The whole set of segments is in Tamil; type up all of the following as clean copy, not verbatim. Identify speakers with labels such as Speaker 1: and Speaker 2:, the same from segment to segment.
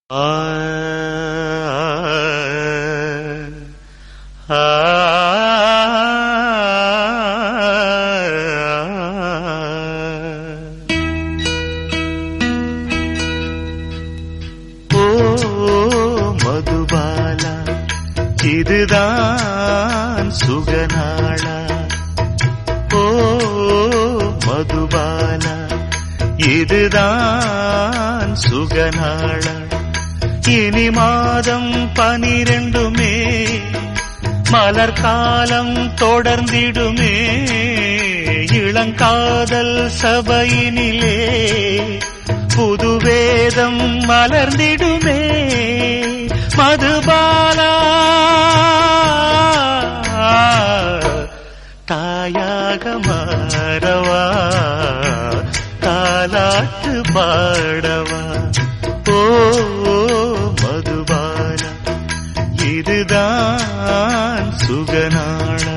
Speaker 1: மதுபாலா, இதுதான் சுகநாளா. ஓ மதுபாலா, இதுதான் சுகநாளா. இனி மாதம் 12 மலர்காலம் தொடர்ந்திடுமே. இளங்காதல் சபையினிலே புதுவேதம் மலர்ந்திடுமே. மதுபாலா, தாயாக மாறவா, தாலாட்டு பாடவா. ஓ மதுபாலா, இதுதான் சுகநாளா.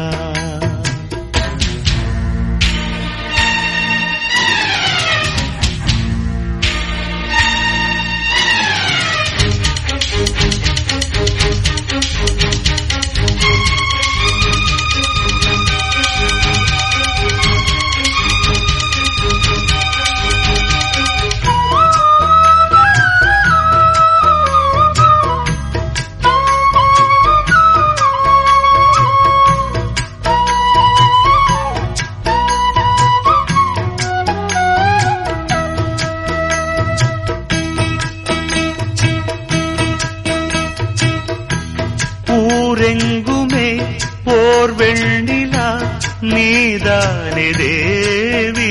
Speaker 1: ஊரெங்குமே போர் வெண்ணிலா, நீதானே தேவி.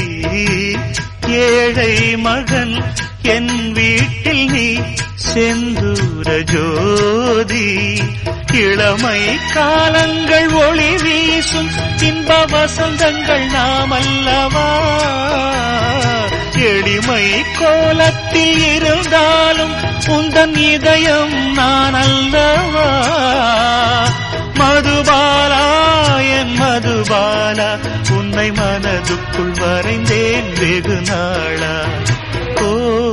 Speaker 1: ஏழை மகன் என் வீட்டில் நீ செந்தூர ஜோதி. இளமை காலங்கள் ஒளி வீசும் இன்ப வசந்தங்கள் நாமல்லவா. எளிமை கோலத்தில் இருந்தாலும் உந்தன் இதயம் நான் அல்லவா. மதுபாலா, என் மதுபாலா, உன்னை மனதுக்குள் வரைந்தேன் வெகு நாளா. ஓ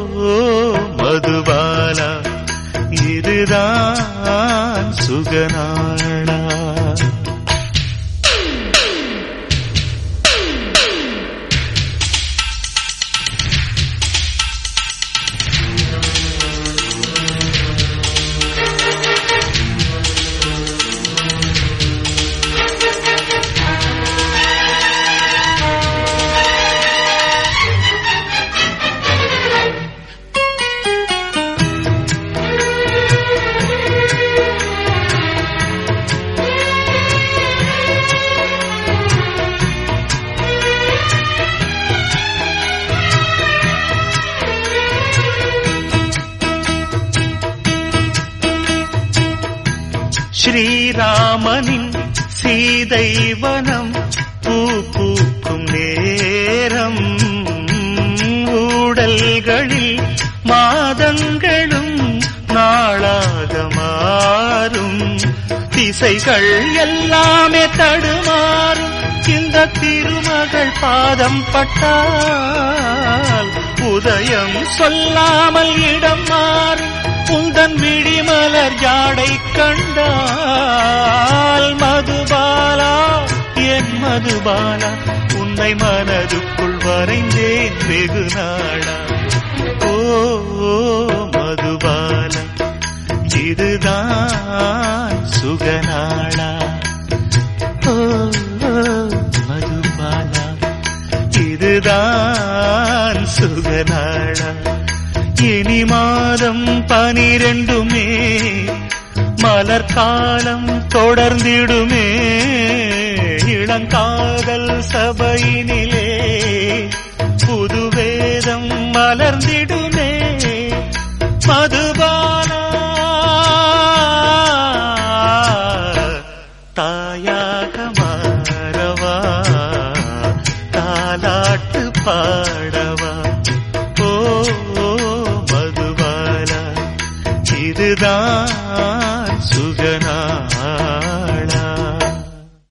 Speaker 1: மதுபாலா, இதுதான் சுகநாளா. ஸ்ரீராமனின் சீதை வனம் பூ பூக்கும் நேரம். ஊடல்களில் மாதங்களும் நாளாக மாறும். திசைகள் எல்லாமே தடுமாறும். இந்த திருமகள் பாதம் பட்டால் உதயம் சொல்லாமல் இடம் மாறும். உந்தன் விழிமலர் ஜாடை கண்டால் மதுபாலா, என் மதுபாலா, உன்னை மனதுக்குள் வரைந்தேன் வெகு நாளா. ஓ மதுபாலா, இதுதான் சுகநாளா. ஓ மதுபாலா, இதுதான் சுகநாளா. இனி மாதம் 12 மலர்காலம் தொடர்ந்திடுமே. இளங்காதல் சபையினிலே புதுவேதம் மலர்ந்திடுமே. மதுபாலா, தாயாக மாறவா, தாலாட்டு பாடவா. ஓ மதுபாலா, இதுதான் சுகநாளா.